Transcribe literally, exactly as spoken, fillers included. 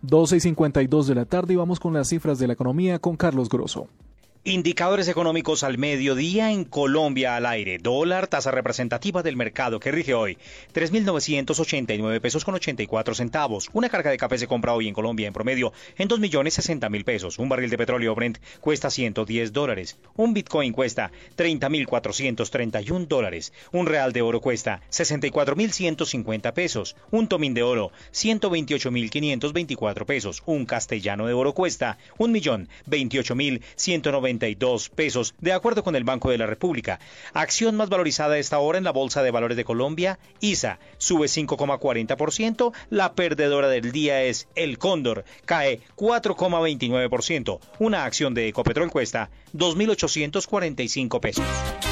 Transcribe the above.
doce y cincuenta y dos de la tarde y vamos con las cifras de la economía con Carlos Grosso. Indicadores económicos al mediodía en Colombia al aire. Dólar, tasa representativa del mercado que rige hoy, tres mil novecientos ochenta y nueve pesos con ochenta y cuatro centavos. Una carga de café se compra hoy en Colombia en promedio en dos millones sesenta mil pesos. Un barril de petróleo Brent cuesta ciento diez dólares. Un Bitcoin cuesta treinta mil cuatrocientos treinta y un dólares. Un real de oro cuesta sesenta y cuatro mil ciento cincuenta pesos. Un tomín de oro, ciento veintiocho mil quinientos veinticuatro pesos. Un castellano de oro cuesta un millón veintiocho mil ciento noventa y dos pesos, de acuerdo con el Banco de la República. Acción más valorizada a esta hora en la Bolsa de Valores de Colombia, I S A, sube cinco coma cuarenta por ciento, la perdedora del día es El Cóndor, cae cuatro coma veintinueve por ciento. Una acción de Ecopetrol cuesta dos mil ochocientos cuarenta y cinco pesos.